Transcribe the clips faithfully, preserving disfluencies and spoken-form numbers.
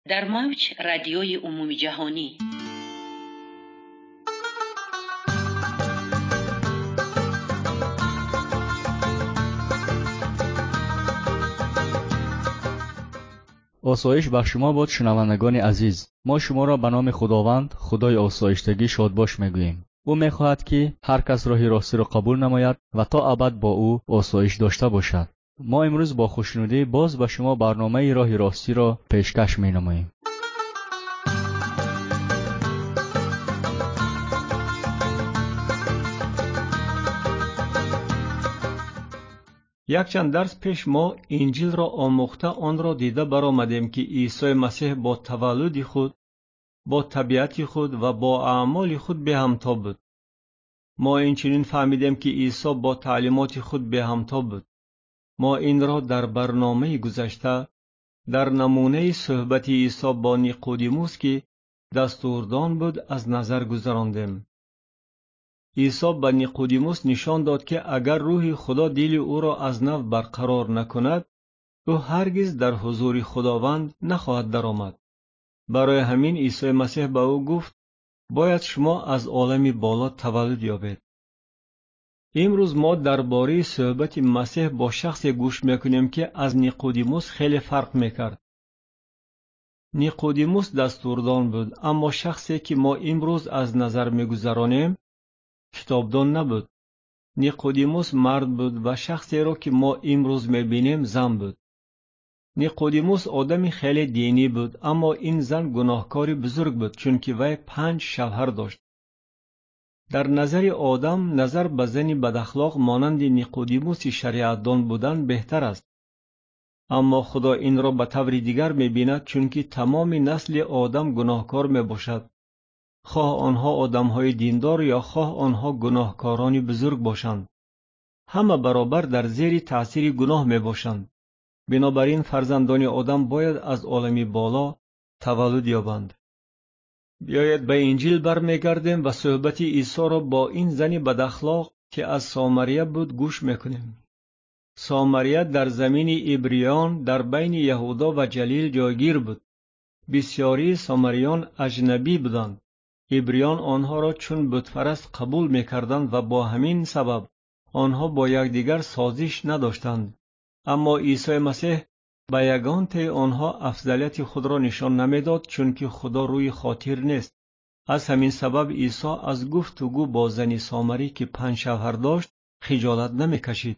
در موج رادیوی عمومی جهانی. آسایش بر شما باد شنوندگان عزیز. ما شما را به نام خداوند خدای آسایشتگی شادباش میگوییم. او میخواهد که هر کس راه راستی را قبول نماید و تا ابد با او آسایش داشته باشد. ما امروز با خوشنودی باز به شما برنامه راه راستی را پیشکش مینماییم. یک چند درس پیش ما انجیل را آموخته آن را دیده برآمدیم که عیسی مسیح با تولد خود، با طبیعت خود و با اعمال خود به همتا بود. ما اینچنین فهمیدیم که عیسی با تعلیمات خود به همتا بود. ما این را در برنامه گذشته در نمونه صحبت عیسی با نیقودیموس که دستوردان بود از نظر گذراندیم. عیسی به نیقودیموس نشان داد که اگر روح خدا دل او را از نو برقرار نکند، او هرگز در حضور خداوند نخواهد درآمد. برای همین عیسی مسیح به او گفت باید شما از عالم بالا تولد یابید. امروز ما درباره صحبت مسیح با شخصی گوش میکنیم که از نیقودیموس خیلی فرق میکرد. نیقودیموس دستوردان بود، اما شخصی که ما امروز از نظر میگذرانیم کتابدان نبود. نیقودیموس مرد بود و شخصی را که ما امروز میبینیم زن بود. نیقودیموس آدمی خیلی دینی بود، اما این زن گناهکاری بزرگ بود چون که وی پنج شوهر داشت. در نظر آدم نظر به زنی بداخلاق مانند نیقودیموس شریعتدان بودن بهتر است. اما خدا این را به طور دیگر میبیند چون که تمام نسل آدم گناهکار میباشد. خواه آنها آدمهای دیندار یا خواه آنها گناهکارانی بزرگ باشند، همه برابر در زیر تأثیر گناه میباشند. بنابراین فرزندان آدم باید از عالم بالا تولد یابند. بیایید به انجیل برمیگردیم و صحبت عیسی را با این زن بداخلاق که از سامریه بود گوش میکنیم. سامریه در زمین عبریان در بین یهودا و جلیل جایگیر بود. بسیاری سامریان اجنبی بودند. عبریان آنها را چون بتپرست قبول میکردند و با همین سبب آنها با یکدیگر سازش نداشتند. اما عیسی مسیح به یگان ته آنها افضلیت خود را نشان نمیداد چون که خدا روی خاطر نیست. از همین سبب عیسی از گفتگو با زن سامری که پنج شوهر داشت خجالت نمیکشید.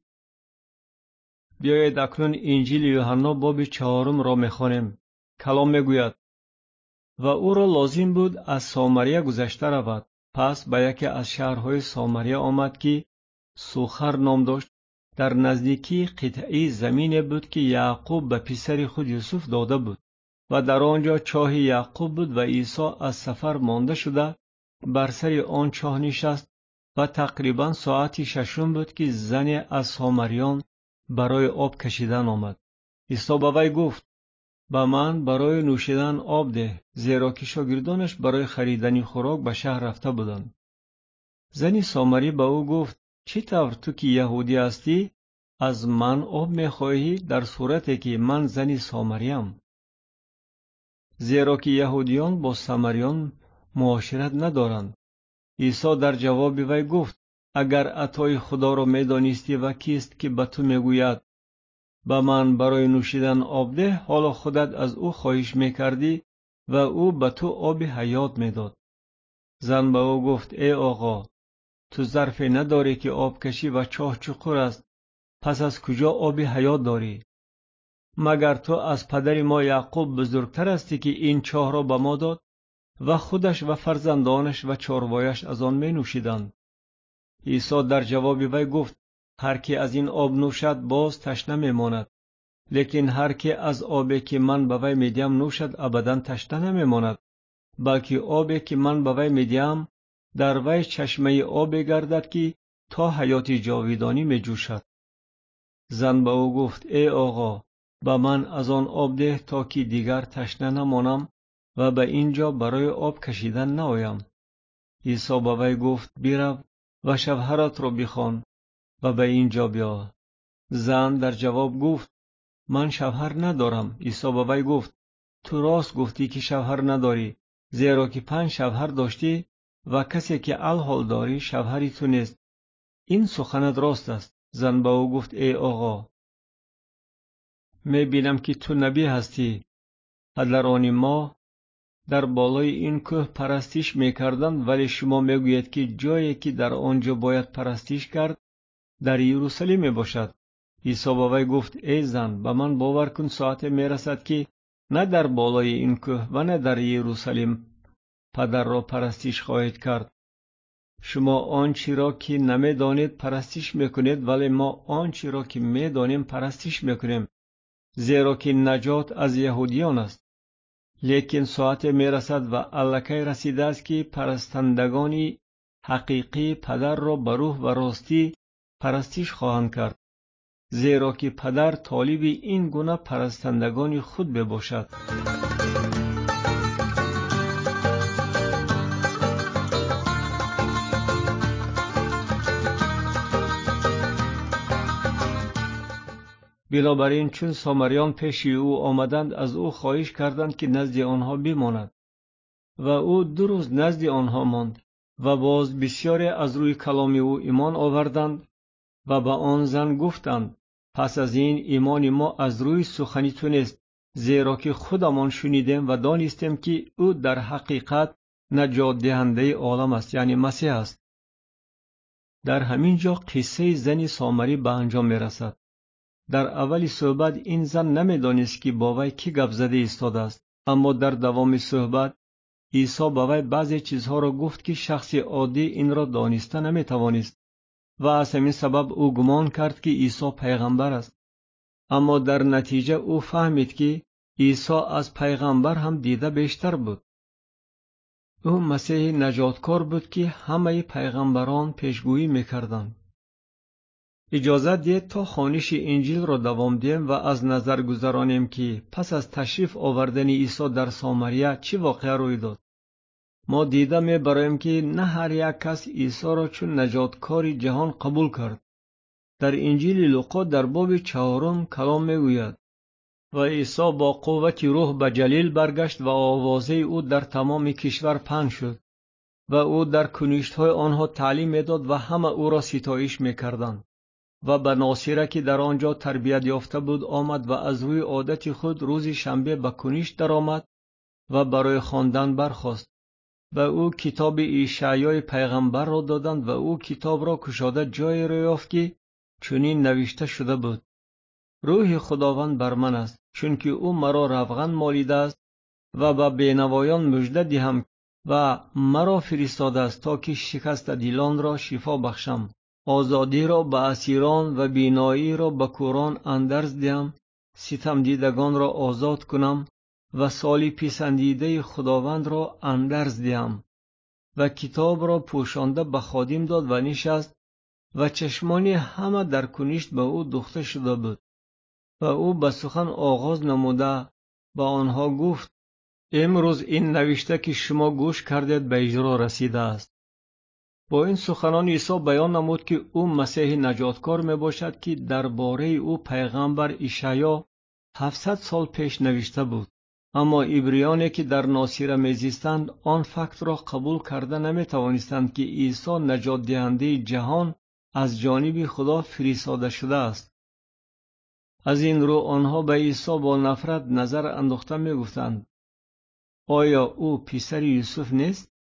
بیایید اکنون انجیل یوحنا باب چهارم را میخوانیم. کلام میگوید و او را لازم بود از سامریه گذشته رود. پس به یکی از شهرهای سامریه آمد که سوخر نام داشت. در نزدیکی قطعی زمین بود که یعقوب به پسر خود یوسف داده بود و در آنجا چاه یعقوب بود و عیسی از سفر مانده شده بر سر آن چاه نشست و تقریبا ساعت ششم بود که زن از سامریان برای آب کشیدن آمد. عیسی به وی گفت به من برای نوشیدن آب ده، زیرا که شاگردانش برای خریدن خوراک به شهر رفته بودند. زن سامری به او گفت چی طور تو که یهودی هستی از من آب میخواهی در صورتی که من زن سامریم؟ زیرا که یهودیان با سامریان معاشرت ندارند. عیسی در جواب وی گفت اگر عطای خدا را میدانستی و کیست که به تو میگوید به من برای نوشیدن آب ده، حالا خودت از او خواهش میکردی و او به تو آب حیات میداد. زن به او گفت ای آقا، تو ظرفی نداری که آب کشی و چاه چقور است، پس از کجا آب حیات داری؟ مگر تو از پدر ما یعقوب بزرگتر هستی که این چاه را به ما داد و خودش و فرزندانش و چاروایش از آن می نوشیدند؟ عیسی در جواب وی گفت هر که از این آب نوشد باز تشنه میماند، لیکن هر که از آبی که من به وی میدهم نوشد ابدا تشنه نمیماند، بلکه آبی که من به وی میدهم در وی چشمه آبی گردد که تا حیات جاودانی می جوشد. زن به او گفت ای آقا، به من از آن آب ده تا که دیگر تشنه نمانم و به اینجا برای آب کشیدن نآیم. عیسی به وی گفت برو و شوهرت را بخوان و به اینجا بیا. زن در جواب گفت من شوهر ندارم. عیسی به وی گفت تو راست گفتی که شوهر نداری، زیرا که پنج شوهر داشتی و کسی که الحال داری شوهری تو نیست. این سخنت راست است. زن به او گفت ای آقا، می بینم که تو نبی هستی. پدران ما در بالای این کوه پرستش می کردند، ولی شما می گویید که جایی که در آنجا باید پرستش کرد در یروشلیم می باشد. عیسی با وی گفت ای زن، به من باور کن ساعت می رسد که نه در بالای این کوه و نه در یروشلیم پدر را پرستش خواهید کرد. شما آنچه را که نمی دانید پرستش می کنید، ولی ما آنچه را که می دانیم پرستش می کنیم، زیرا که نجات از یهودیان است. لیکن ساعت می رسد و الکی رسیده است که پرستندگانی حقیقی پدر را به روح و راستی پرستش خواهند کرد، زیرا که پدر طالب این گونه پرستندگانی خود بباشد. بنابراین چون سامریان پیش او آمدند، از او خواهش کردند که نزد آنها بماند و او دو روز نزد آنها ماند و باز بسیاری از روی کلام او ایمان آوردند و به آن زن گفتند پس از این ایمان ما از روی سخن تو نیست، زیرا که خودمان شنیدیم و دانستیم که او در حقیقت نجات دهنده عالم است، یعنی مسیح است. در همین جا قصه زن سامری به انجام می رسد. در اول صحبت این زن نمیدانست که با وی کی گپ زده ایستاده است، اما در دوام صحبت عیسی با وی بعضی چیزها را گفت که شخص عادی این را دانسته نمیتوانست و از همین سبب او گمان کرد که عیسی پیغمبر است. اما در نتیجه او فهمید که عیسی از پیغمبر هم دیده بیشتر بود. او مسیح نجاتکار بود که همه پیغمبران پیشگویی میکردند. اجازه دید تا خوانش انجیل را دوام دهیم و از نظر گذرانیم که پس از تشریف آوردن عیسی در سامریه چه واقعه روی داد. ما دیده می‌بریم که نه هر یک کس عیسی را چون نجاتکار جهان قبول کرد. در انجیل لوقا در باب چهارم کلام میگوید و عیسی با قوت روح به جلیل برگشت و آوازه او در تمام کشور پخش شد و او در کنشت‌های آنها تعلیم می‌داد و همه او را ستایش می‌کردند. و به ناصره که در آنجا تربیت یافته بود آمد و از روی عادت خود روز شنبه به کنشت درآمد و برای خواندن برخاست و او کتاب اشعیا پیغمبر را دادند و او کتاب را گشاده جایی را یافت که چنین نوشته شده بود: روح خداوند بر من است، چون که او مرا روغن مالیده است و به بینوایان مژده دهم و مرا فرستاده است تا که شکست دلان را شفا بخشم، آزادی را به اسیران و بینایی را به کوران اندرز دهم، ستم دیدگان را آزاد کنم و سالی پسندیده خداوند را اندرز دهم. و کتاب را پوشانده به خادم داد و نشست و چشمانی همه در کنشت به او دوخته شده بود و او به سخن آغاز نموده به آنها گفت: امروز این نوشته که شما گوش کردید به اجرا رسیده است. با این سخنان عیسی بیان نمود که او مسیح نجاتکار می باشد که درباره او پیغمبر اشعیا هفتصد سال پیش نوشته بود. اما عبریانی که در ناصره میزیستند آن فکت را قبول کرده نمی توانستند که عیسی نجات دهنده جهان از جانب خدا فرستاده شده است. از این رو آنها به عیسی با نفرت نظر انداخته می گفتند: آیا او پسر یوسف نیست؟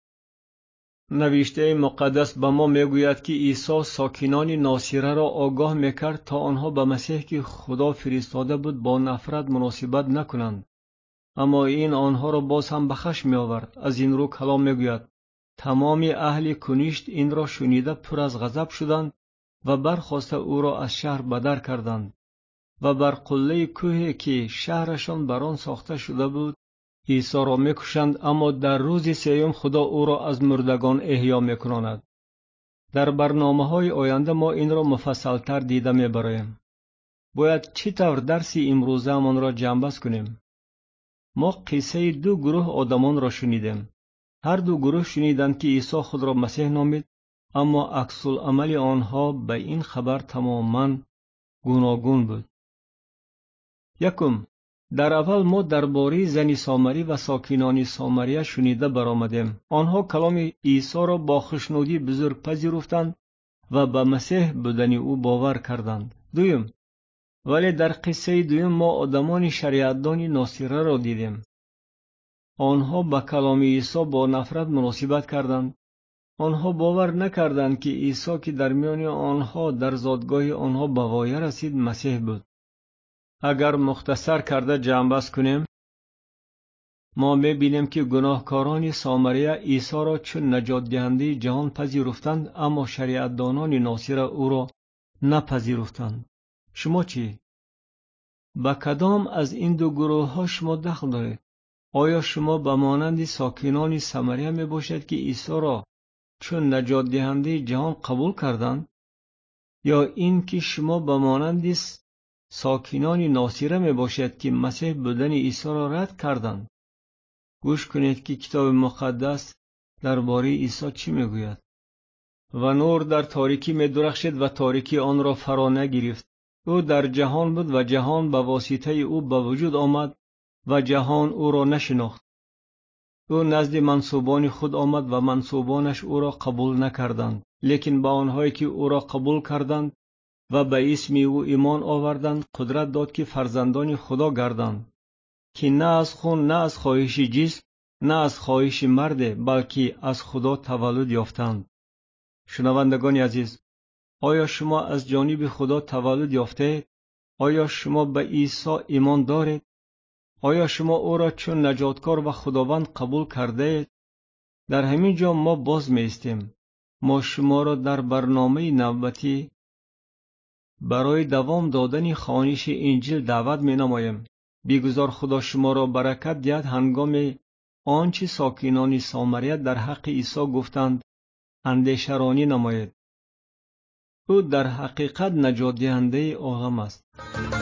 نوشته مقدس به ما می گوید که عیسی ساکنان ناصره را آگاه می کرد تا آنها به مسیح که خدا فرستاده بود با نفرت مناسبت نکنند. اما این آنها را باز هم به خشم می آورد. از این رو کلام می گوید: تمام اهل کنشت این را شنیده پر از غضب شدند و برخاسته او را از شهر بدر کردند و بر قله کوهی که شهرشان بر آن ساخته شده بود عیسی را میکشند، اما در روز سیوم خدا او را از مردگان احیا میکناند. در برنامه‌های آینده ما این را مفصل‌تر دیده میبریم. باید چی طور درس امروزه من را جنبش کنیم؟ ما قصه دو گروه آدمان را شنیدیم. هر دو گروه شنیدند که عیسی خود را مسیح نامید، اما عکس العمل آنها به این خبر تماما گوناگون بود. یکم، در اول ما درباره زن سامری و ساکنان سامریه شنیده برآمدیم. آنها کلام عیسی را با خوشنودی بزرگ پذیرفتند و به مسیح بودن او باور کردند. دویم، ولی در قصه دویم ما آدمان شریعتدان ناصره را دیدیم. آنها به کلام عیسی با نفرت مناسبت کردند. آنها باور نکردند که عیسی که در میان آنها در زادگاه آنها به غایه رسید مسیح بود. اگر مختصر کرده جمع‌بست کنیم، ما می‌بینیم که گناهکاران سامریه عیسی را چون نجات دهنده جهان پذیرفتند، اما شریعتدانان ناصره او را نپذیرفتند. شما چی؟ به کدام از این دو گروه ها شما دخل دارید؟ آیا شما به مانند ساکنان سامریه می باشد که عیسی را چون نجات دهنده جهان قبول کردند، یا این که شما به مانند ساکنان ناصره می باشد که مسیح بودن عیسی را رد کردند؟ گوش کنید که کتاب مقدس درباره عیسی چی می گوید. و نور در تاریکی می درخشید و تاریکی آن را فرا نگرفت. او در جهان بود و جهان به واسطه او به وجود آمد و جهان او را نشناخت. او نزد منسوبان خود آمد و منسوبانش او را قبول نکردند. لیکن به آنهایی که او را قبول کردند و به اسم او ایمان آوردند قدرت داد که فرزندان خدا گردند، که نه از خون، نه از خواهش جسم، نه از خواهش مرد، بلکه از خدا تولد یافتند. شنوندگان عزیز، آیا شما از جانب خدا تولد یافته؟ آیا شما به عیسی ایمان دارید؟ آیا شما او را چون نجاتکار و خداوند قبول کرده اید؟ در همین جا ما باز می ایستیم. ما شما را در برنامه نوبتی برای دوام دادن خوانش انجیل دعوت می نماییم. بیگذار خدا شما را برکت دهد هنگام آنچه ساکنان سامریه در حق عیسی گفتند اندیشه رانی نماید. او در حقیقت نجات دهنده عالم است.